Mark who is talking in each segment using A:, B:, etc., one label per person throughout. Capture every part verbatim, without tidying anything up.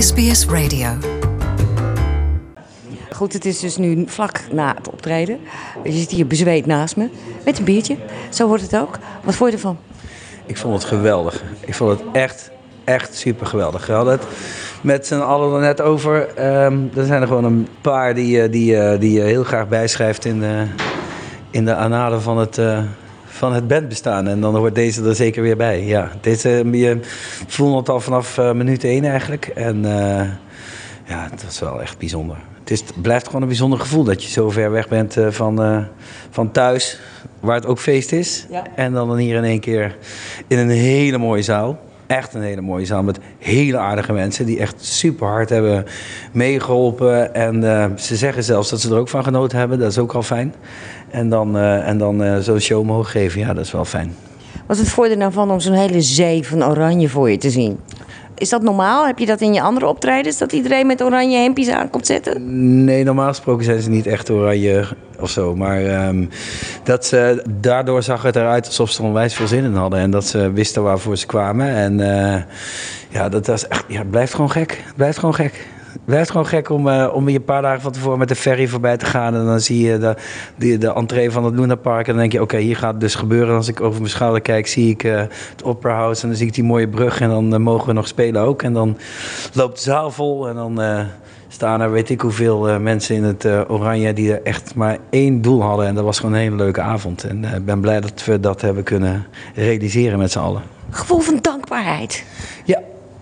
A: S B S Radio.
B: Goed, het is dus nu vlak na het optreden. Je zit hier bezweet naast me, met een biertje. Zo wordt het ook. Wat vond je ervan?
C: Ik vond het geweldig. Ik vond het echt, echt super geweldig. We hadden het met z'n allen er net over. Um, er zijn er gewoon een paar die, die, die je heel graag bijschrijft in de, in de annalen van het, uh, van het bandbestaan. En dan hoort deze er zeker weer bij. Ja, deze, je voelde het al vanaf uh, minuut één eigenlijk. En uh, ja, het was wel echt bijzonder. Het, is, het blijft gewoon een bijzonder gevoel dat je zo ver weg bent uh, van, uh, van thuis, waar het ook feest is. Ja. En dan hier in één keer in een hele mooie zaal. Echt een hele mooie zaal met hele aardige mensen die echt super hard hebben meegeholpen. En uh, ze zeggen zelfs dat ze er ook van genoten hebben. Dat is ook al fijn. En dan, uh, en dan uh, zo'n show mogen geven, ja, dat is wel fijn.
B: Wat is het voordeel nou van om zo'n hele zee van oranje voor je te zien? Is dat normaal? Heb je dat in je andere optredens? Dat iedereen met oranje hempies aan komt zetten?
C: Nee, normaal gesproken zijn ze niet echt oranje of zo. Maar um, dat ze, daardoor zag het eruit alsof ze er onwijs veel zin in hadden. En dat ze wisten waarvoor ze kwamen. En uh, ja, dat was echt, ja, het blijft gewoon gek. Het blijft gewoon gek. Het blijft gewoon gek om, uh, om je een paar dagen van tevoren met de ferry voorbij te gaan. En dan zie je de, de, de entree van het Luna Park. En dan denk je, oké, okay, hier gaat het dus gebeuren. En als ik over mijn schouder kijk, zie ik uh, het Opera House. En dan zie ik die mooie brug. En dan uh, mogen we nog spelen ook. En dan loopt de zaal vol. En dan uh, staan er weet ik hoeveel uh, mensen in het uh, oranje die er echt maar één doel hadden. En dat was gewoon een hele leuke avond. En ik uh, ben blij dat we dat hebben kunnen realiseren met z'n allen.
B: Gevoel van dankbaarheid.
C: Ja.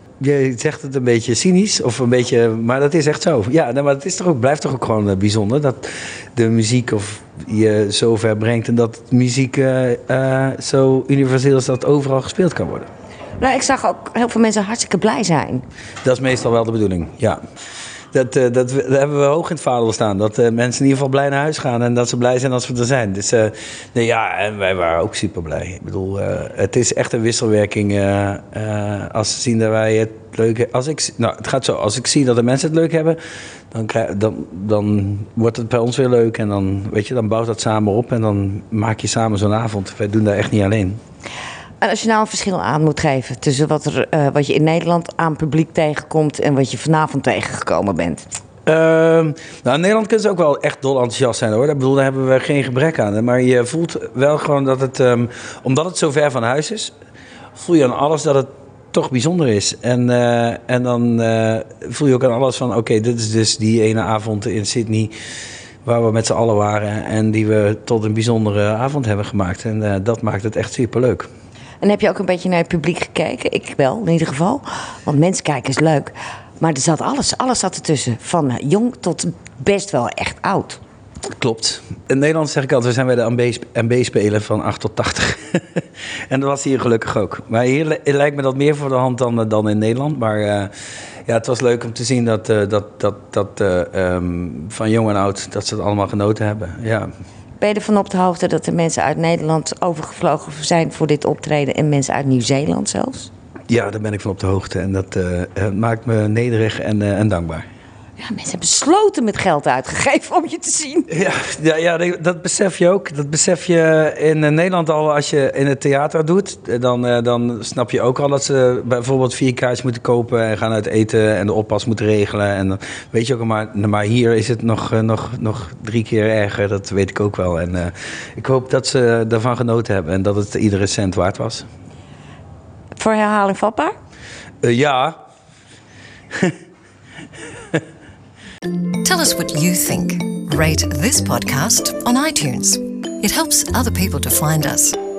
C: Je zegt het een beetje cynisch, of een beetje, maar dat is echt zo. Ja, maar het is toch ook, blijft toch ook gewoon uh, bijzonder dat de muziek of je zo ver brengt en dat muziek uh, uh, zo universeel is dat overal gespeeld kan worden.
B: Nou, ik zag ook heel veel mensen hartstikke blij zijn.
C: Dat is meestal wel de bedoeling, ja. Dat, uh, dat, dat hebben we hoog in het vaandel staan. Dat uh, mensen in ieder geval blij naar huis gaan en dat ze blij zijn als we er zijn. Dus uh, nee, ja, en wij waren ook super blij. Ik bedoel, uh, het is echt een wisselwerking. Uh, uh, als ze zien dat wij het leuk hebben. Als ik, nou, het gaat zo. Als ik zie dat de mensen het leuk hebben, dan, krijg, dan, dan wordt het bij ons weer leuk. En dan, weet je, dan bouwt dat samen op en dan maak je samen zo'n avond. Wij doen dat echt niet alleen.
B: En als je nou een verschil aan moet geven tussen wat, er, uh, wat je in Nederland aan publiek tegenkomt en wat je vanavond tegengekomen bent?
C: Uh, nou, in Nederland kunnen ze ook wel echt dol enthousiast zijn hoor. Ik bedoel, daar hebben we geen gebrek aan. Maar je voelt wel gewoon dat het, um, omdat het zo ver van huis is, voel je aan alles dat het toch bijzonder is. En, uh, en dan uh, voel je ook aan alles van, oké, okay, dit is dus die ene avond in Sydney waar we met z'n allen waren en die we tot een bijzondere avond hebben gemaakt. En uh, dat maakt het echt superleuk.
B: En heb je ook een beetje naar het publiek gekeken? Ik wel, in ieder geval. Want mensen kijken is leuk. Maar er zat alles, alles zat ertussen. Van jong tot best wel echt oud.
C: Klopt. In Nederland zeg ik altijd, we zijn bij de M B-spelen van acht tot tachtig. En dat was hier gelukkig ook. Maar hier lijkt me dat meer voor de hand dan, dan in Nederland. Maar uh, ja, het was leuk om te zien dat, uh, dat, dat, dat uh, um, van jong en oud, dat ze het allemaal genoten hebben. Ja.
B: Ben je ervan op de hoogte dat er mensen uit Nederland overgevlogen zijn voor dit optreden en mensen uit Nieuw-Zeeland zelfs?
C: Ja, daar ben ik van op de hoogte en dat uh, maakt me nederig en, uh, en dankbaar.
B: Ja, mensen hebben besloten met geld uitgegeven om je te zien.
C: Ja, ja, ja, dat besef je ook. Dat besef je in Nederland al als je in het theater doet. Dan, uh, dan snap je ook al dat ze bijvoorbeeld vier kaartjes moeten kopen en gaan uit eten en de oppas moeten regelen. En dan weet je ook al, maar, maar hier is het nog, uh, nog, nog drie keer erger. Dat weet ik ook wel. En uh, ik hoop dat ze ervan genoten hebben en dat het iedere cent waard was.
B: Voor herhaling vatbaar?
C: Uh, ja.
A: Tell us what you think. Rate this podcast on iTunes. It helps other people to find us.